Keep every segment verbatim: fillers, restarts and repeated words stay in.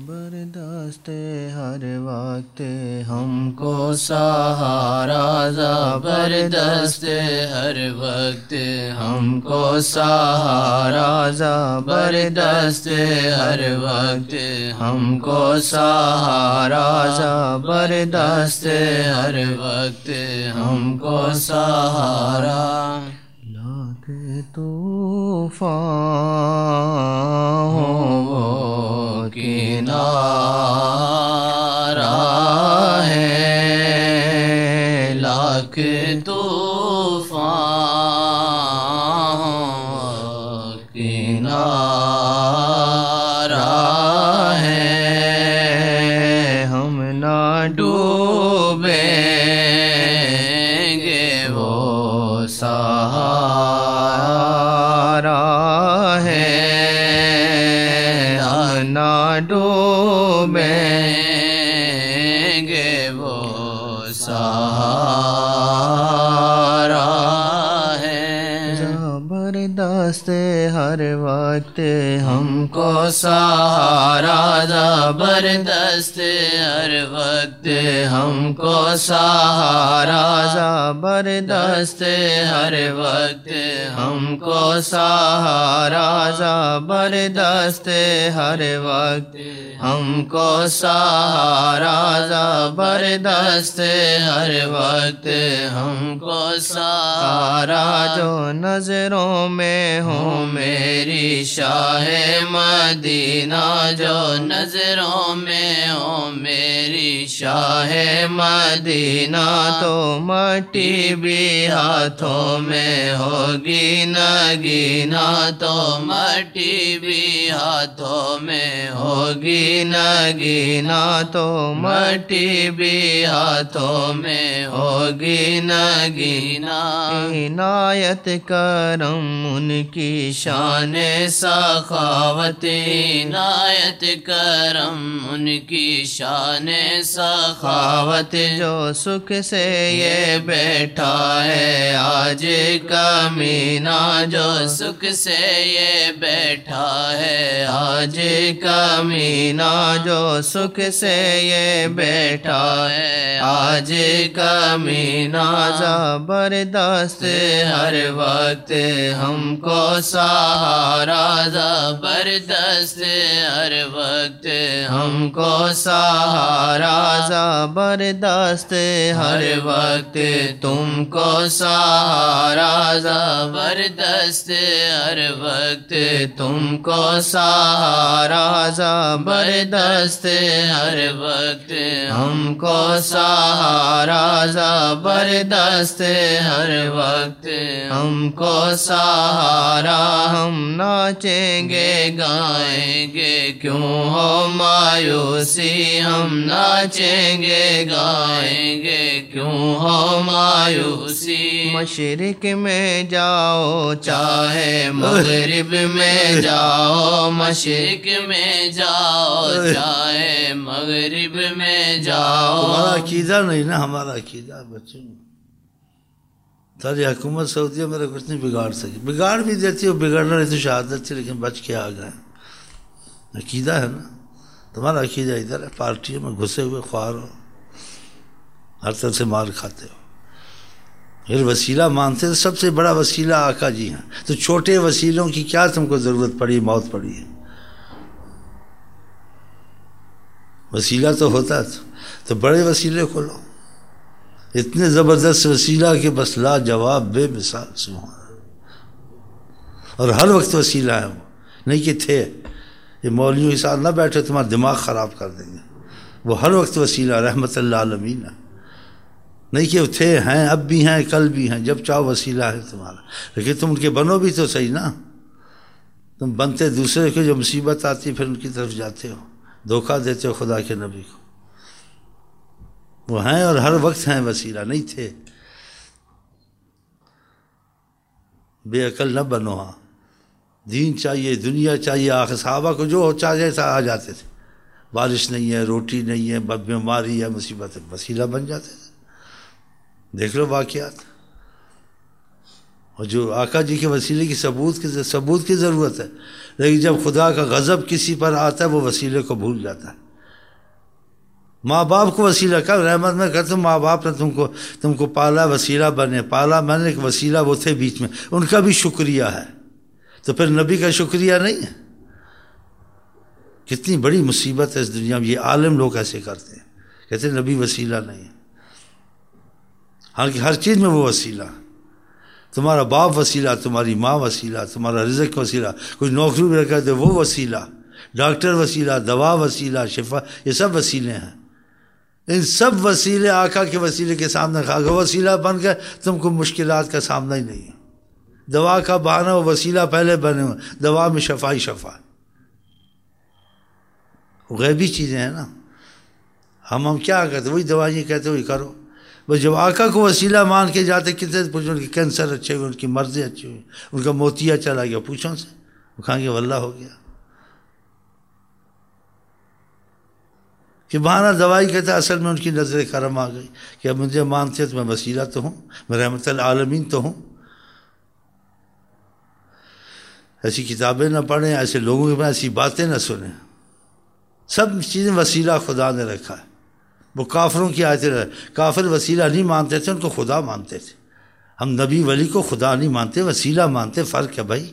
زبردست ہر وقت ہم کو سہارا، زبردست ہر وقت ہم کو سہارا، زبردست ہر وقت ہم کو سہارا، زبردست ہر وقت ہم کو سہارا۔ لاکھ طوفان ہو وہ کنارہ ہے، لاکھ طوفان ہو کنارہ ہے، ہم نہ ڈوبیں گے وہ سہارا ہے، نہ ڈوبیں گے وہ سہارا ہے۔ زبردست ہر وقت ہم کو سہارا، زبردست ہر وقت ہم کو سہارا، زبردست ہر وقت ہم کو سہارا، زبردست ہر وقت ہم کو سہارا، زبردست ہر وقت ہم کو سہارا۔ جو نظروں میں ہو میری شاہ مدینہ، جو نظروں میں ہو میری شاہ مدینہ، تو مٹی بھی ہاتھوں میں ہوگی نگینا، تو مٹی بھی ہاتھوں میں ہوگی نگینا، تو مٹی بھی ہاتھوں میں ہوگی نگینا۔ عنایت کرم ان کی شان سخاوت، عنایت کرم ان کی شان سخاوت، جو سکھ سے یہ بیٹھا ہے آج کمینہ، جو سکھ سے یہ بیٹھا ہے آج کمینہ، جو سکھ سے یہ بیٹھا ہے آج کمینہ۔ زبردست ہر وقت ہم کو سہارا، زبردست ہر وقت ہم کو سہارا، زبردست ہر وقت تم کو سہارا، زبردست ہر وقت تم کو سہارا، زبردست ہر وقت ہم کو سہارا، زبردست ہر وقت ہم کو سہارا۔ ہم ناچیں گے گائیں گے کیوں ہو مایوسی، ہم ناچیں گے گائیں گے کیوں ہو مایوسی۔ مشرق میں جاؤ چاہے مغرب میں جاؤ، مشرق میں جاؤ چاہے مغرب میں جاؤ۔ تمہارا عقیدہ نہیں نا ہمارا عقیدہ بچوں، ساری حکومت سعودیہ میرا کچھ نہیں بگاڑ سکی، بگاڑ بھی دیتی ہو، بگڑنا نہیں تو شہادت تھی، لیکن بچ کے آ گئے۔ عقیدہ ہے نا تمہارا، عقیدہ ادھر ہے، پارٹیوں میں گھسے ہوئے خوار ہو، ہر طرح سے مار کھاتے ہو، پھر وسیلہ مانتے تو سب سے بڑا وسیلہ آقا جی ہیں، تو چھوٹے وسیلوں کی کیا تم کو ضرورت پڑی، موت پڑی ہے؟ وسیلہ تو ہوتا تو بڑے وسیلے کو لو، اتنے زبردست وسیلہ کہ بس لا جواب بے مثال، سبحان اللہ، اور ہر وقت وسیلہ ہے وہ، نہیں کہ تھے، یہ مولویوں کے ساتھ نہ بیٹھے تمہارا دماغ خراب کر دیں گے، وہ ہر وقت وسیلہ رحمت اللہ عالمین ہے، نہیں کہ وہ تھے، ہیں، اب بھی ہیں، کل بھی ہیں، جب چاہو وسیلہ ہے تمہارا، لیکن تم ان کے بنو بھی تو صحیح نا، تم بنتے دوسرے کے، جو مصیبت آتی ہے پھر ان کی طرف جاتے ہو، دھوکہ دیتے ہو خدا کے نبی کو۔ وہ ہیں اور ہر وقت ہیں وسیلہ، نہیں تھے، بے عقل نہ بنو، ہاں دین چاہیے، دنیا چاہیے، آخر صحابہ کو جو چاہیے تھا آ جاتے تھے، بارش نہیں ہے، روٹی نہیں ہے، بیماری ہے، مصیبت ہے، وسیلہ بن جاتے تھے، دیکھ لو واقعات، اور جو آقا جی کے وسیلے کی ثبوت کی ثبوت کی ضرورت ہے، لیکن جب خدا کا غضب کسی پر آتا ہے وہ وسیلے کو بھول جاتا ہے۔ ماں باپ کو وسیلہ کا رحمت میں کہتا ہوں، ماں باپ نے تم کو تم کو پالا، وسیلہ بنے، پالا میں نے ایک وسیلہ وہ تھے بیچ میں، ان کا بھی شکریہ ہے، تو پھر نبی کا شکریہ نہیں ہے؟ کتنی بڑی مصیبت ہے اس دنیا میں، یہ عالم لوگ ایسے کرتے ہیں، کہتے ہیں نبی وسیلہ نہیں ہے، حالانکہ ہر چیز میں وہ وسیلہ، تمہارا باپ وسیلہ، تمہاری ماں وسیلہ، تمہارا رزق وسیلہ، کوئی نوکری بھی رکھا تو وہ وسیلہ، ڈاکٹر وسیلہ، دوا وسیلہ، شفا، یہ سب وسیلے ہیں۔ ان سب وسیلے آقا کے وسیلے کے سامنے کھا گئے، وسیلہ بن گئے، تم کو مشکلات کا سامنا ہی نہیں ہے۔ دوا کا بہانہ وہ وسیلہ پہلے بنے ہوئے، دوا میں شفا ہی شفا، غیبی چیزیں ہیں نا، ہم ہم کیا کرتے، وہی دوائیں کہتے وہی کرو، بس جب آقا کو وسیلہ مان کے جاتے، کتنے پوچھو ان کی کینسر اچھے ہوئے، ان کی مرضیں اچھی ہوئی، ان کا موتیا چلا گیا، پوچھو ان سے، وہ کھائیں گے واللہ ہو گیا، کہ بہانہ دوائی کہتا ہے، اصل میں ان کی نظر کرم آ گئی کہ اب مجھے مانتے تو میں وسیلہ تو ہوں، میں رحمت العالمین تو ہوں۔ ایسی کتابیں نہ پڑھیں، ایسے لوگوں کے پاس ایسی باتیں نہ سنیں، سب چیزیں وسیلہ خدا نے رکھا ہے۔ وہ کافروں کی آیتیں رہے، کافر وسیلہ نہیں مانتے تھے، ان کو خدا مانتے تھے، ہم نبی ولی کو خدا نہیں مانتے، وسیلہ مانتے، فرق ہے بھائی۔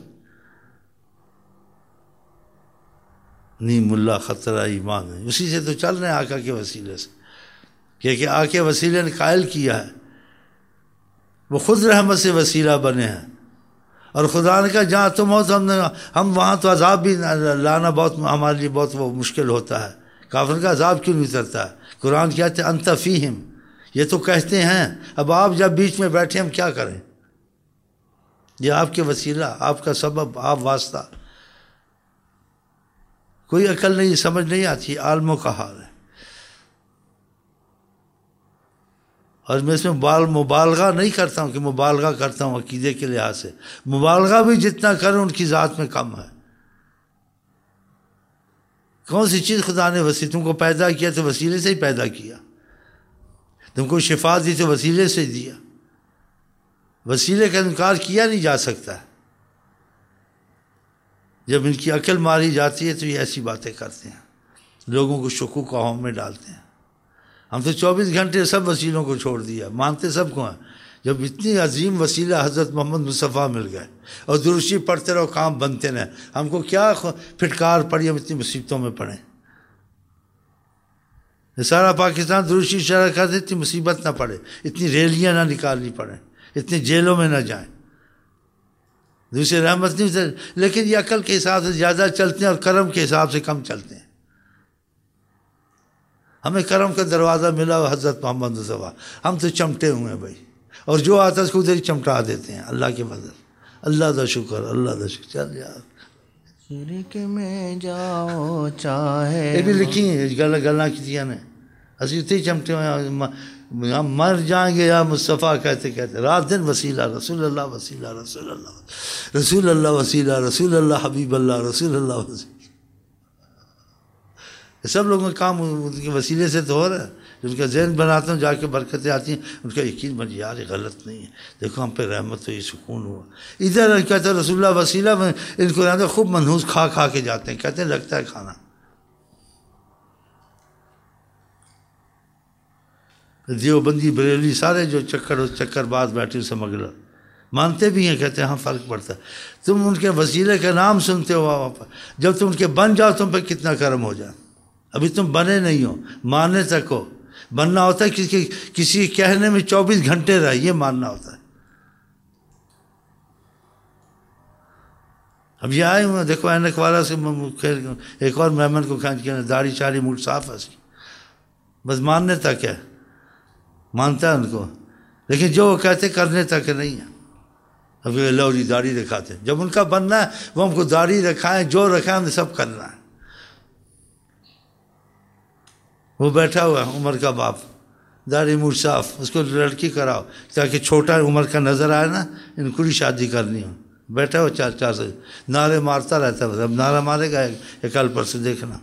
نیم اللہ خطرہ ایمان ہے، اسی سے تو چل رہے ہیں آقا کے وسیلے سے، کہ آقا کے وسیلے نے قائل کیا ہے، وہ خود رحمت سے وسیلہ بنے ہیں، اور خدا نے کہا جہاں تم ہو تو ہم نے ہم وہاں تو عذاب بھی لانا بہت ہمارے لیے بہت وہ مشکل ہوتا ہے، کافر کا عذاب کیوں نہیں اترتا ہے؟ قرآن کہتے ہیں انت فیہم، یہ تو کہتے ہیں، اب آپ جب بیچ میں بیٹھے ہم کیا کریں؟ یہ آپ کے وسیلہ، آپ کا سبب، آپ واسطہ، کوئی عقل نہیں، سمجھ نہیں آتی، عالموں کا حال ہے۔ اور میں اس میں بال مبالغہ نہیں کرتا ہوں کہ مبالغہ کرتا ہوں عقیدے کے لحاظ سے، مبالغہ بھی جتنا کریں ان کی ذات میں کم ہے۔ کون سی چیز خدا نے وسیلہ، تم کو پیدا کیا تو وسیلے سے ہی پیدا کیا، تم کو شفا دی تو وسیلے سے دیا، وسیلے کا انکار کیا نہیں جا سکتا۔ جب ان کی عقل ماری جاتی ہے تو یہ ایسی باتیں کرتے ہیں، لوگوں کو شکوک و اوہام میں ڈالتے ہیں۔ ہم تو چوبیس گھنٹے سب وسیلوں کو چھوڑ دیا، مانتے سب کو ہیں، جب اتنی عظیم وسیلہ حضرت محمد مصطفیٰ مل گئے اور درشی پڑھتے رہو، کام بنتے رہے، ہم کو کیا پھٹکار پڑی، ہم اتنی مصیبتوں میں پڑیں؟ سارا پاکستان درشی شرح کر دے، اتنی مصیبت نہ پڑے، اتنی ریلیاں نہ نکالنی پڑیں، اتنی جیلوں میں نہ جائیں، دوسرے رحمت نہیں ہوتے، لیکن یہ عقل کے حساب سے زیادہ چلتے ہیں اور کرم کے حساب سے کم چلتے ہیں۔ ہمیں کرم کا دروازہ ملا ہوا حضرت محمد مصطفیٰ، ہم تو چمٹے ہوئے ہیں بھائی، اور جو آتا ہے اس کو ادھر ہی چمٹا دیتے ہیں، اللہ کے فضل، اللہ کا شکر، اللہ کا شکر۔ چل یار شرک میں جاؤ چاہے، یہ بھی لکھی ہیں گلا گلا کتیا نے، اسی اتنے ہی چمٹے ہوئے ہیں، ہم مر جائیں گے یا مصطفیٰ کہتے کہتے، رات دن وسیلہ رسول اللہ، وسیلہ رسول اللہ، رسول اللہ وسیلہ، رسول اللہ حبیب اللہ، رسول اللہ وسیلہ، سب لوگوں کا کام ان کے وسیلے سے تو ہو رہا ہے۔ ان کا ذہن بناتا ہوں، جا کے برکتیں آتی ہیں، ان کا یقین بن یار یہ غلط نہیں ہے، دیکھو ہم پہ رحمت ہوئی، سکون ہوا۔ ادھر کہتے ہیں رسول اللہ وسیلہ میں ان کو رہتے خوب منحوس کھا کھا کے جاتے ہیں، کہتے ہیں لگتا ہے کھانا۔ دیوبندی بریلی سارے جو چکر چکر بعد بیٹھے اسے مغرب مانتے بھی ہیں، کہتے ہیں ہاں فرق پڑتا ہے۔ تم ان کے وسیلے کا نام سنتے ہو، جب تم ان کے بن جاؤ تم پہ کتنا کرم ہو جائے۔ ابھی تم بنے نہیں ہو، ماننے تک ہو، بننا ہوتا ہے کسی کسی کہنے میں چوبیس گھنٹے رہے، یہ ماننا ہوتا ہے۔ اب یہ آئے ہوئے دیکھو اینک والا سے ایک اور مہمان کو کھینچ کے داڑھی چاڑی موٹ صاف ہے اس کی، بس ماننے تک ہے، مانتا ہے ان کو، لیکن جو وہ کہتے کرنے تک نہیں ہے۔ اب لو جی داڑھی دکھاتے، جب ان کا بننا ہے وہ ہم کو داڑھی رکھائیں، جو رکھائیں ہمیں سب کرنا ہے۔ وہ بیٹھا ہوا ہے عمر کا باپ، داڑھی موٹ صاف، اس کو لڑکی کراؤ تاکہ چھوٹا عمر کا نظر آئے نا، ان کو بھی شادی کرنی ہو، بیٹھا ہوا چار چار سے نعرے مارتا رہتا ہے، اب نعرہ مارے گا ایک کل پر سے دیکھنا۔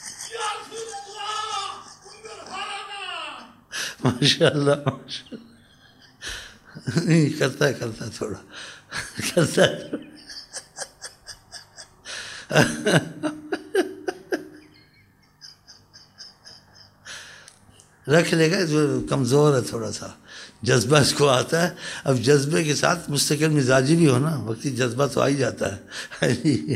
ماشاء اللہ ماشاء اللہ۔ نہیں کرتا ہے کرتا ہے تھوڑا کرتا ہے رکھ لے گا، کمزور ہے تھوڑا سا، جذبہ اس کو آتا ہے. اب جذبے کے ساتھ مستقل مزاجی بھی ہونا، وقتی جذبہ تو آ ہی جاتا ہے.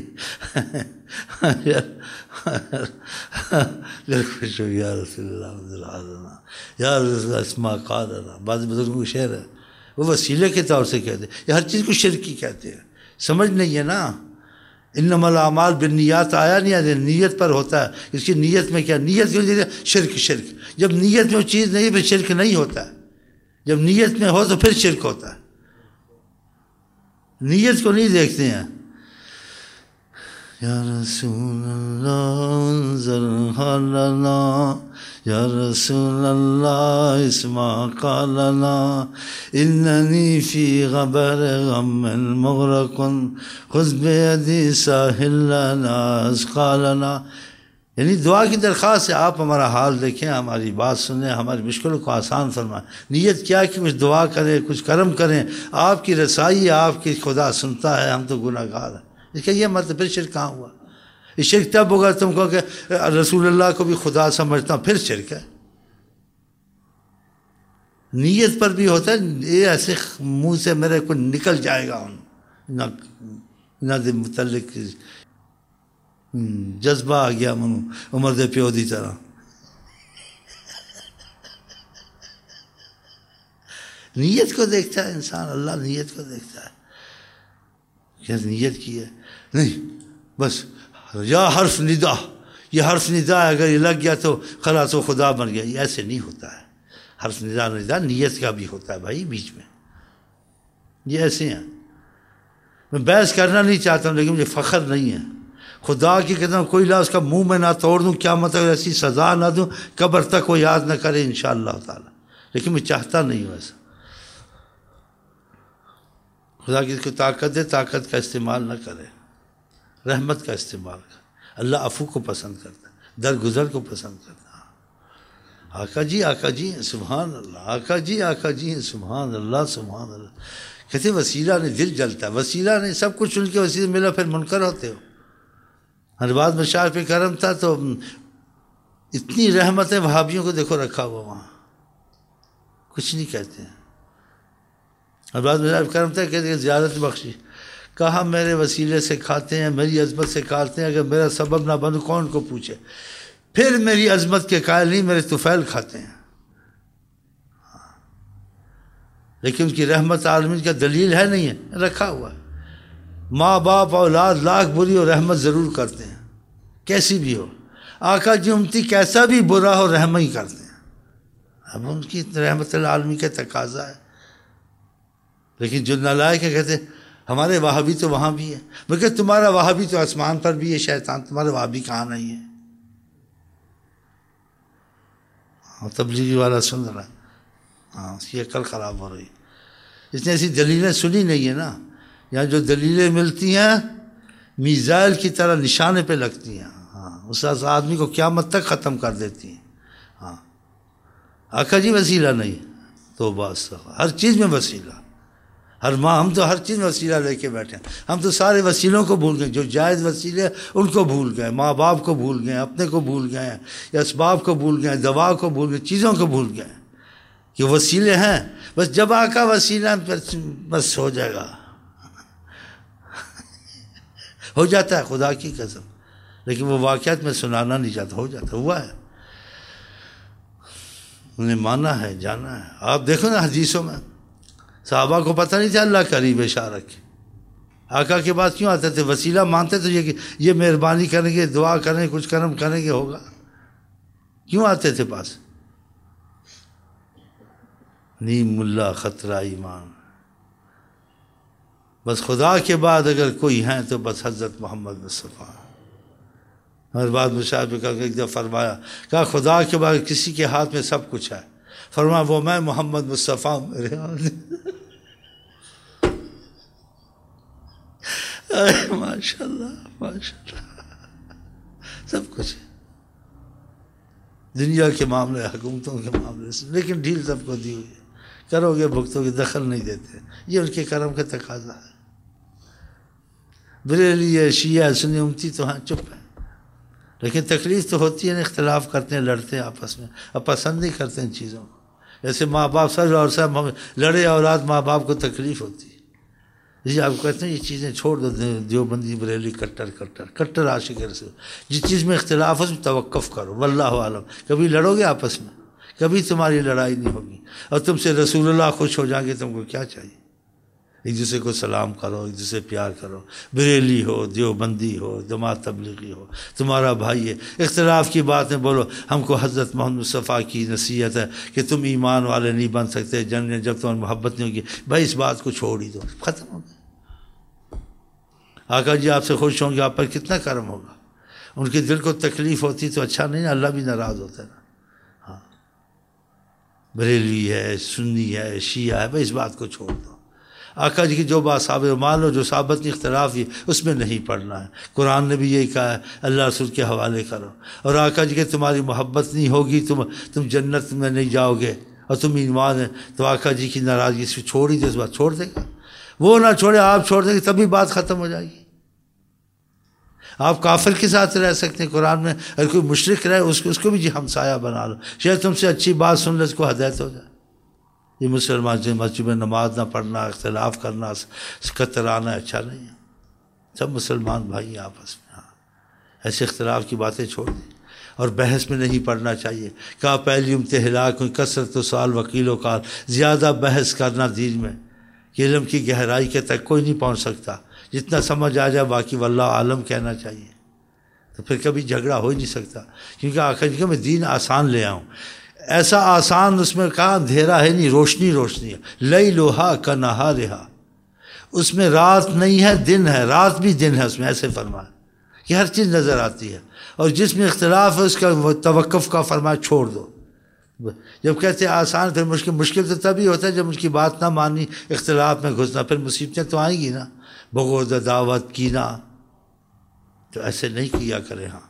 خوش ہو یا رسول اللہ یا رسول اسما قادنا. بعض بزرگوں کو شعر ہے، وہ وسیلے کے طور سے کہتے ہیں، یہ ہر چیز کو شرکی کہتے ہیں. سمجھ نہیں ہے نا، انما الاعمال بالنیات آیا نہیں آیا، نیت پر ہوتا ہے. اس کی نیت میں کیا، نیت کیوں دیتے ہیں؟ شرک شرک. جب نیت میں وہ چیز نہیں پھر شرک نہیں ہوتا ہے. جب نیت میں ہو تو پھر شرک ہوتا ہے. نیت کو نہیں دیکھتے ہیں. یا رسول اللہ انظر لنا، یا رسول اللہ اسمع قالنا، اننی فی غبر غم مغرق خذ بیدی ساحل لنا اسقالنا. یعنی دعا کی درخواست ہے، آپ ہمارا حال دیکھیں، ہماری بات سنیں، ہماری مشکلوں کو آسان فرمائیں. نیت کیا کہ کچھ دعا کریں، کچھ کرم کریں، آپ کی رسائی، آپ کی خدا سنتا ہے، ہم تو گناہ گار ہیں. اس کا یہ مطلب پھر شرک کہاں ہوا؟ یہ شرک تب ہوگا تم کو کہ رسول اللہ کو بھی خدا سمجھتا ہوں، پھر شرک ہے. نیت پر بھی ہوتا ہے، یہ ایسے منہ سے میرے کو نکل جائے گا نہ نہ دے متعلق جذبہ آ گیا منو عمر دے پیو دی طرح. نیت کو دیکھتا ہے انسان، اللہ نیت کو دیکھتا ہے. کیا نیت کی ہے؟ نہیں بس یا حرف ندا، یہ حرف ندا ہے، اگر یہ لگ گیا تو خلاص وہ خدا بن گیا. یہ ایسے نہیں ہوتا ہے. حرف ندا ندا نیت کا بھی ہوتا ہے بھائی بیچ میں. یہ ایسے ہیں. میں بحث کرنا نہیں چاہتا ہوں، لیکن مجھے فخر نہیں ہے. خدا کی کہتا ہوں کوئی لا اس کا منہ میں نہ توڑ دوں، کیا مطلب ایسی سزا نہ دوں، قبر تک وہ یاد نہ کرے انشاءاللہ تعالی. لیکن میں چاہتا نہیں ہوں ایسا. خدا کی اس کو طاقت دے، طاقت کا استعمال نہ کرے، رحمت کا استعمال کرے. اللہ عفو کو پسند کرتا ہے، درگزر کو پسند کرتا ہے. آقا جی آقا جی سبحان اللہ، آقا جی آقا جی سبحان اللہ سبحان اللہ. کہتے وسیلہ نے دل جلتا ہے، وسیلہ نے سب کچھ ان کے وسیلے ملا، پھر منکر ہوتے ہو. ہر بات مشاعر پہ کرم تھا تو اتنی رحمتیں وہابیوں کو دیکھو رکھا ہوا وہاں، کچھ نہیں کہتے ہیں. ہر بات مشاعر پہ کرم تھا، کہتے ہیں زیارت بخشی. کہا میرے وسیلے سے کھاتے ہیں، میری عظمت سے کھاتے ہیں، اگر میرا سبب نہ بنو کون کو پوچھے. پھر میری عظمت کے قائل نہیں، میرے طفیل کھاتے ہیں. لیکن ان کی رحمت عالمین کا دلیل ہے نہیں ہے، رکھا ہوا ہے. ماں باپ اولاد لاکھ بری اور رحمت ضرور کرتے ہیں، کیسی بھی ہو. آقا جی امتی کیسا بھی برا ہو رحم ہی کرتے ہیں. اب ان کی رحمت العالمین کا تقاضا ہے. لیکن جو نالائق ہے کہتے ہیں ہمارے وہابی تو وہاں بھی ہے. میں کہ تمہارا وہابی تو آسمان پر بھی ہے شیطان، تمہارے وہابی کہاں نہیں ہے. ہاں تبلیغی والا سن رہا ہے، ہاں اس کی عقل خراب ہو رہی. اس نے ایسی دلیلیں سنی نہیں ہے نا. یہاں جو دلیلیں ملتی ہیں میزائل کی طرح نشانے پہ لگتی ہیں. ہاں اس آدمی کو قیامت تک ختم کر دیتی ہیں. ہاں آقا جی وسیلہ نہیں تو بس ہر چیز میں وسیلہ. ہر ماں ہم تو ہر چیز میں وسیلہ لے کے بیٹھے ہیں. ہم تو سارے وسیلوں کو بھول گئے، جو جائز وسیلے ان کو بھول گئے، ماں باپ کو بھول گئے، اپنے کو بھول گئے، یا اسباب کو بھول گئے، دوا کو بھول گئے، چیزوں کو بھول گئے کہ وسیلے ہیں. بس جب آقا وسیلہ بس ہو جائے گا، ہو جاتا ہے خدا کی قسم. لیکن وہ واقعات میں سنانا نہیں چاہتا، ہو جاتا، ہوا ہے، انہیں مانا ہے، جانا ہے. آپ دیکھو نا حدیثوں میں صحابہ کو پتہ نہیں تھا اللہ قریب اشارہ کے. آقا کے پاس کیوں آتے تھے؟ وسیلہ مانتے تھے یہ کہ یہ مہربانی کریں گے، دعا کریں، کچھ کرم کریں گے ہوگا. کیوں آتے تھے پاس؟ نیم اللہ خطرہ ایمان. بس خدا کے بعد اگر کوئی ہیں تو بس حضرت محمد مصطفیٰ. ہر بات مشاہد پہ کر کے ایک دفعہ فرمایا، کہا خدا کے بعد کسی کے ہاتھ میں سب کچھ ہے. فرمایا وہ میں محمد مصطفیٰ میرے ہاتھ. ماشاء اللہ ماشاء اللہ سب کچھ ہے دنیا کے معاملے، حکومتوں کے معاملے سے، لیکن ڈھیل سب کو دی ہوئی ہے. کرو گے بھگتو گے، دخل نہیں دیتے، یہ ان کے کرم کا تقاضا ہے۔ بریلی ہے، شیعہ ہے، سنی امتی تو ہاں چپ ہے، لیکن تکلیف تو ہوتی ہے نا، اختلاف کرتے ہیں، لڑتے ہیں آپس میں، اب پسند نہیں کرتے ان چیزوں کو۔ جیسے ماں باپ سر اور سب لڑے اولاد، ماں باپ کو تکلیف ہوتی ہے، جی آپ کہتے ہیں یہ چیزیں چھوڑ دو، دیوبندی بریلی کٹر کٹر کٹر عاشق رسول، جس چیز میں اختلاف ہو اس میں توقف کرو، واللہ عالم۔ کبھی لڑو گے آپس میں، کبھی تمہاری لڑائی نہیں ہوگی، اور تم سے رسول اللہ خوش ہو جائیں گے، تم کو کیا چاہیے؟ ایک دوسرے کو سلام کرو، ایک دوسرے پیار کرو، بریلی ہو، دیوبندی ہو، جماعت تبلیغی ہو، تمہارا بھائی ہے، اختلاف کی باتیں بولو۔ ہم کو حضرت محمد مصطفیٰ کی نصیحت ہے کہ تم ایمان والے نہیں بن سکتے جنت جب تمہیں محبت نہیں ہوگی، بھائی اس بات کو چھوڑ ہی دو، ختم ہو گیا۔ آقا جی آپ سے خوش ہوں گے، آپ پر کتنا کرم ہوگا، ان کے دل کو تکلیف ہوتی تو اچھا نہیں، اللہ بھی ناراض ہوتا ہے نا۔ ہاں بریلوی ہے، سنی ہے، شیعہ ہے، بھائی اس بات کو چھوڑ دو۔ آقا جی کی جو بات ثابت، مان لو جو ثابت نہیں، اختلاف ہی، اس میں نہیں پڑھنا ہے۔ قرآن نے بھی یہی کہا ہے، اللہ رسول کے حوالے کرو۔ اور آقا جی کہ تمہاری محبت نہیں ہوگی، تم تم جنت میں نہیں جاؤ گے، اور تم ایمان ہے تو آقا جی کی ناراضگی سے چھوڑ ہی دے، اس بات چھوڑ دے گا، وہ نہ چھوڑے، آپ چھوڑ دیں گے تبھی بات ختم ہو جائے گی۔ آپ کافر کے ساتھ رہ سکتے ہیں، قرآن میں اگر کوئی مشرک رہے اس کو اس کو بھی جی ہمسایہ بنا لو، شاید تم سے اچھی بات سن لے، اس کو ہدایت ہو جائے۔ یہ مسلمان سے مسجد میں نماز نہ پڑھنا، اختلاف کرنا، کترانا اچھا نہیں ہے۔ سب مسلمان بھائی آپس میں، ہاں ایسے اختلاف کی باتیں چھوڑ دیں، اور بحث میں نہیں پڑھنا چاہیے۔ کہا پہلی امت ہلاک ہوئی کثرت و سوال وکیل و کار، زیادہ بحث کرنا دین میں کہ علم کی گہرائی کے تک کوئی نہیں پہنچ سکتا، جتنا سمجھ آ جائے باقی واللہ عالم کہنا چاہیے، تو پھر کبھی جھگڑا ہو ہی نہیں سکتا۔ کیونکہ آخر کہ میں دین آسان لے آؤں، ایسا آسان اس میں کہا اندھیرا ہے نہیں، روشنی روشنی ہے، لئی لوہا کا نہا رہا، اس میں رات نہیں ہے دن ہے، رات بھی دن ہے اس میں، ایسے فرمایا کہ ہر چیز نظر آتی ہے، اور جس میں اختلاف ہے اس کا توقف کا فرمایا چھوڑ دو۔ جب کہتے ہیں آسان پھر مشکل، مشکل تو تبھی ہوتا ہے جب ان کی بات نہ مانی، اختلاف میں گھسنا، پھر مصیبتیں تو آئیں گی نا، بغض، عداوت، کینہ، تو ایسے نہیں کیا کرے۔ ہاں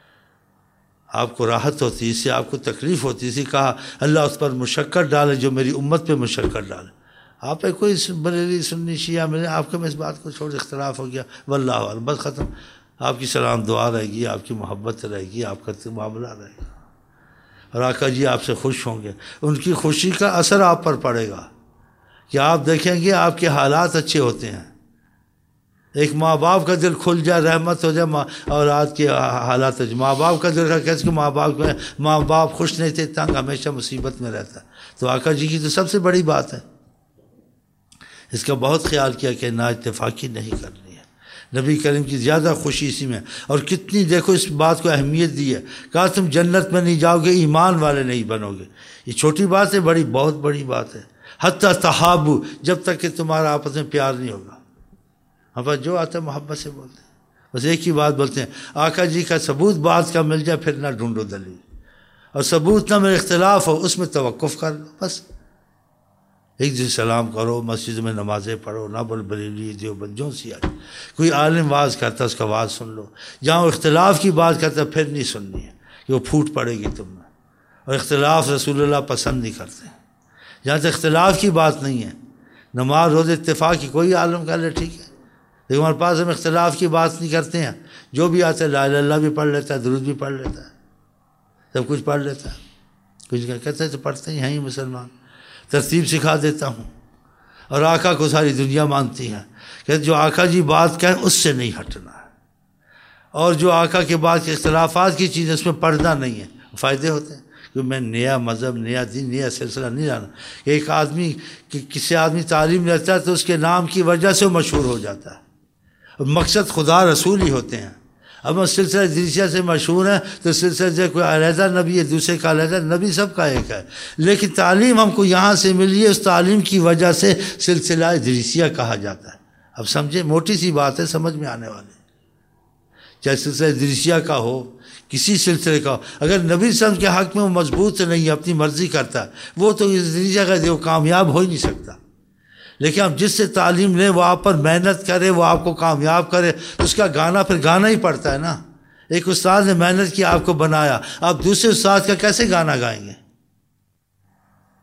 آپ کو راحت ہوتی، اس سے آپ کو تکلیف ہوتی، اسی کہا اللہ اس پر مشقت ڈالے جو میری امت پہ مشقت ڈالے۔ آپ پہ کوئی بریلی سنی شیعہ ملے، آپ کے میں اس بات کو چھوڑ، اختلاف ہو گیا، واللہ عالم، بس ختم۔ آپ کی سلام دعا رہے گی، آپ کی محبت رہے گی، آپ کا معاملہ رہے گا، اور آقا جی آپ سے خوش ہوں گے، ان کی خوشی کا اثر آپ پر پڑے گا کہ آپ دیکھیں گے آپ کے حالات اچھے ہوتے ہیں۔ ایک ماں باپ کا دل کھل جائے، رحمت ہو جائے ماں اولاد کے حالات، ماں باپ کا دل کیسے کہ ماں باپ میں ماں باپ خوش نہیں تھے، تنگ، ہمیشہ مصیبت میں رہتا ہے، تو آقا جی کی تو سب سے بڑی بات ہے، اس کا بہت خیال کیا کہ نا اتفاقی نہیں کرنی ہے، نبی کریم کی زیادہ خوشی اسی میں، اور کتنی دیکھو اس بات کو اہمیت دی ہے، کہا تم جنت میں نہیں جاؤ گے، ایمان والے نہیں بنو گے۔ یہ چھوٹی بات ہے، بڑی بہت بڑی بات ہے، حتی تحابو، جب تک کہ تمہارا آپس میں پیار نہیں ہوگا۔ ہم پر جو آتا ہے محبت سے بولتے ہیں، بس ایک ہی بات بولتے ہیں، آقا جی کا ثبوت بات کا مل جائے پھر نہ ڈھونڈو دلیل، اور ثبوت نہ میں اختلاف ہو اس میں توقف کر لو، بس ایک دوسرے سلام کرو، مسجد میں نمازیں پڑھو، نہ بول بریلی دیوبندیوں سی آئی، کوئی عالم واز کرتا اس کا واز سن لو، جہاں اختلاف کی بات کرتا پھر نہیں سننی ہے کہ وہ پھوٹ پڑے گی تم میں، اور اختلاف رسول اللہ پسند نہیں کرتے، جہاں تک اختلاف کی بات نہیں ہے، نماز روز اتفاق کی کوئی عالم کر لے ٹھیک ہے، لیکن ہمارے پاس ہم اختلاف کی بات نہیں کرتے ہیں، جو بھی آتا ہے لا الہ الا اللہ بھی پڑھ لیتا ہے، درود بھی پڑھ لیتا ہے، سب کچھ پڑھ لیتا ہے، کچھ کہتے ہیں تو پڑھتے ہی ہیں ہی مسلمان، ترتیب سکھا دیتا ہوں، اور آقا کو ساری دنیا مانتی ہے کہ جو آقا جی بات کہیں اس سے نہیں ہٹنا ہے، اور جو آقا کے بعد کے اختلافات کی چیزیں اس میں پردہ نہیں ہے، فائدے ہوتے ہیں کہ میں نیا مذہب، نیا دین، نیا سلسلہ نہیں لانا۔ ایک آدمی کسی آدمی تعلیم لیتا ہے تو اس کے نام کی وجہ سے وہ مشہور ہو جاتا ہے، اور مقصد خدا رسول ہی ہوتے ہیں۔ اب ہم سلسلہ ادریسیہ سے مشہور ہیں تو سلسلہ سے کوئی علیحدہ نبی ہے، دوسرے کا علیحدہ نبی، سب کا ایک ہے، لیکن تعلیم ہم کو یہاں سے ملی ہے، اس تعلیم کی وجہ سے سلسلہ ادریسیہ کہا جاتا ہے۔ اب سمجھے، موٹی سی بات ہے، سمجھ میں آنے والی، چاہے سلسلہ ادریسیہ کا ہو، کسی سلسلے کا ہو، اگر نبی صلی اللہ علیہ وسلم کے حق میں وہ مضبوط نہیں ہے، اپنی مرضی کرتا ہے، وہ تو ادریسیہ کا وہ کامیاب ہو ہی نہیں سکتا۔ لیکن آپ جس سے تعلیم لیں وہ آپ پر محنت کرے، وہ آپ کو کامیاب کرے، اس کا گانا پھر گانا ہی پڑتا ہے نا۔ ایک استاد نے محنت کی، آپ کو بنایا، آپ دوسرے استاد کا کیسے گانا گائیں گے؟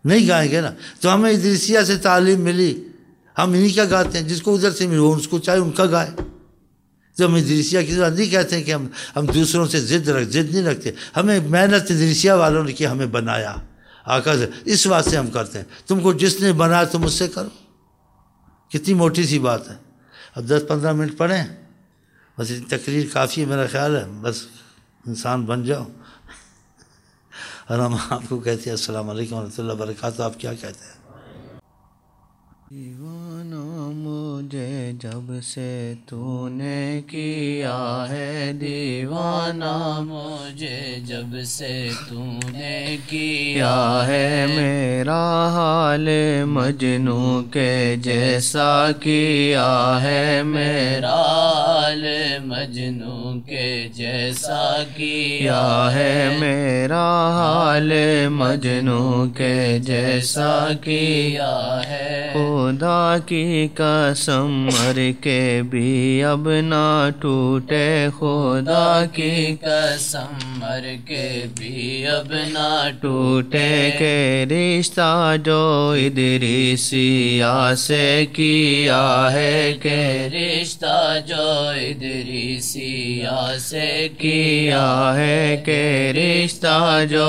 نہیں گائیں گے نا. تو ہمیں ادریسیہ سے تعلیم ملی, ہم انہیں کا گاتے ہیں. جس کو ادھر سے ملی وہ اس کو چاہے ان کا گائے. تو ہم ادریسیہ کی ضرورت نہیں کہتے ہیں کہ ہم ہم دوسروں سے ضد رکھ ضد نہیں رکھتے. ہمیں محنت ادریسیہ والوں نے کی, ہمیں بنایا آقا سے, اس واسطے ہم کرتے ہیں. تم کو جس نے بنایا تم اس سے کرو. کتنی موٹی سی بات ہے. اب دس پندرہ منٹ پڑھیں, بس تقریر کافی ہے میرا خیال ہے, بس انسان بن جاؤ. اور ہم آپ کو کہتے ہیں السلام علیکم ورحمۃ اللہ وبرکاتہ. آپ کیا کہتے ہیں؟ دیوانہ مجھے جب سے تو نے کیا ہے, دیوانہ مجھے جب سے تو نے کیا ہے, میرا حال مجنوں کے جیسا کیا ہے, میرا حال مجنوں کے جیسا کیا ہے, میرا حال مجنوں کے جیسا کیا ہے. خدا کی قسم مر کے بھی اب نہ ٹوٹے, خدا کی قسم مر کے بھی اب نہ ٹوٹے, کہ رشتہ جو ادریسیہ سے کیا ہے, کہ رشتہ جو ادریسیہ سے کیا ہے, کہ رشتہ جو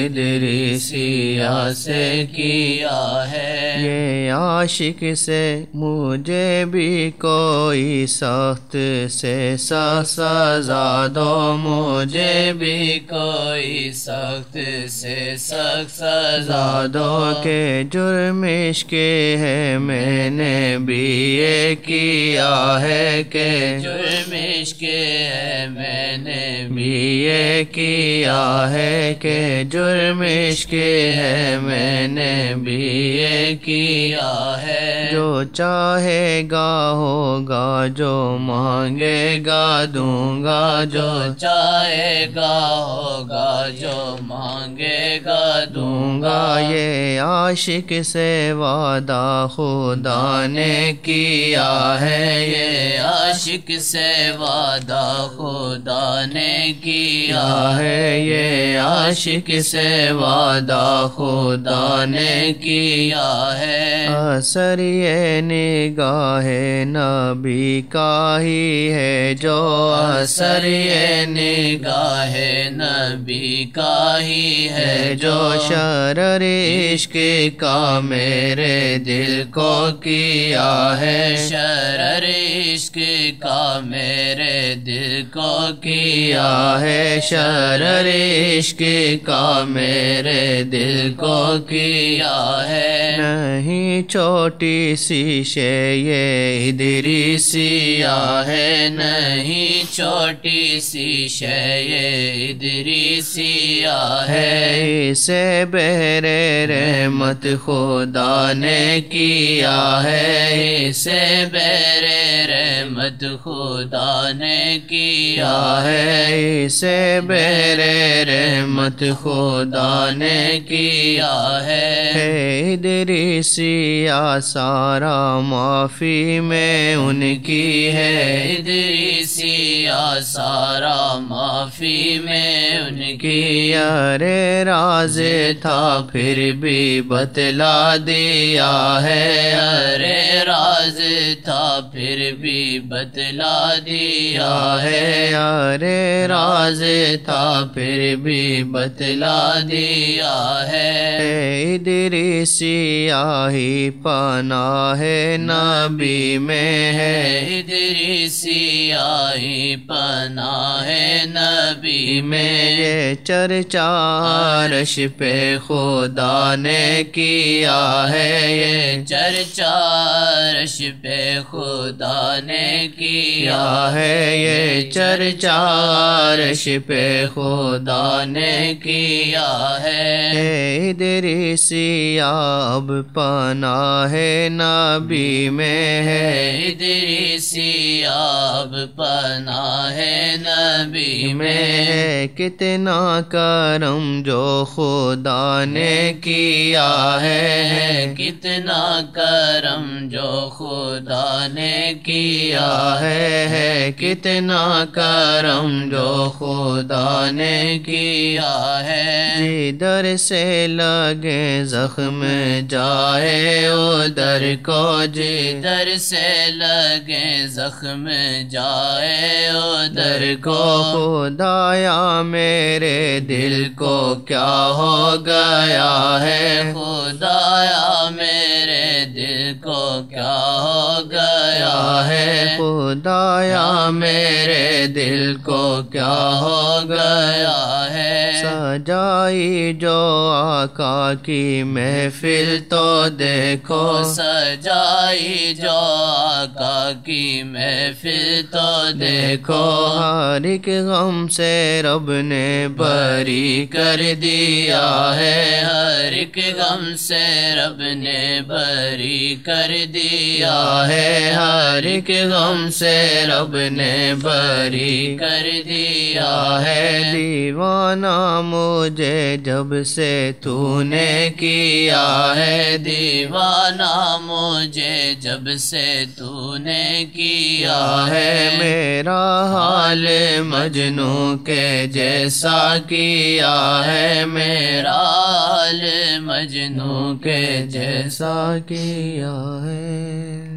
ادریسیہ سے کیا ہے. یہ عاشق سے مجھے بھی کوئی سخت سے سخت سزا دو, مجھے بھی کوئی سخت سے سخت سزا دو, کہ جرم عشق ہے میں نے بھی یہ کیا ہے, کہ جرم عشق ہے میں نے بھی یہ کیا ہے, کہ جرم عشق ہے میں نے بھی یہ کیا ہے. جو چاہے گا ہوگا, جو مانگے گا دوں گا, جو چاہے گا ہوگا, جو مانگے گا دوں گا. یہ عاشق سے وعدہ خدا نے کیا ہے, یہ عاشق سے وعدہ خدا نے کیا ہے, یہ عاشق سے وعدہ خدا نے کیا ہے. اثر یہ نگاہ نبی کا ہی ہے, جو اثر یہ نگاہ نبی کا ہی ہے, جو شرر عشق کا میرے دل کو کیا ہے, شرر عشق کا میرے دل کو کیا ہے, شرر عشق کا میرے دل کو کیا ہے. نہیں چھوٹی سی شے یہ ادریسیہ ہے, نہیں چھوٹی سی شے یہ ادریسیہ ہے. اسے بہر رحمت خدا نے کیا ہے, اسے بہر رحمت خدا نے کیا ہے, اسے بہر رحمت خدا نے کیا ہے. ادریسیہ سارا معافی میں ان کی ہے, ادریسیہ سارا معافی میں ان کی. ارے راز تھا پھر بھی بتلا دیا ہے, ارے راز تھا پھر بھی بتلا دیا ہے, ارے راز تھا پھر بھی بتلا دیا ہے. ادریسیہ ہی پناہ نبی میں ہے, ادریسیہ ہی پناہ نبی میں. یہ چرچا عرش پہ خدا نے کیا ہے, یہ چرچا عرش پہ خدا نے کیا ہے, یہ چرچا عرش پہ خدا نے کیا ہے. ادریسیہ اب پناہ نبی میں ہے, ادریسیہ اب پناہ نبی میں ہے کتنا کرم جو خدا نے کیا ہے، کتنا کرم جو خدا نے کیا ہے، کتنا کرم جو خدا نے کیا ہے، جدھر سے لگے زخم جائے ادھر کو، جدھر سے لگے زخم جائے ادھر کو، خدایا میرے دل کو کیا ہو گیا ہے، خدایا میرے دل کو کیا ہو گیا ہے، خدایا میرے دل کو کیا ہو گیا ہے، سجائی جو آقا کی محفل تو دیکھو، سجائی جو آقا کی محفل تو دیکھو، ہر ایک غم سے رب نے بری کر دیا ہے، ہر ایک غم سے رب نے بری کر دیا ہے، ہر ایک غم سے رب نے بری کر دیا ہے، دیوانہ مجھے جب سے تو نے کیا ہے، دیوانہ مجھے جب سے تو نے کیا ہے، میرا حال مجنوں کے جیسا کیا ہے، میرا حال مجنوں کے جیسا کیا ہے۔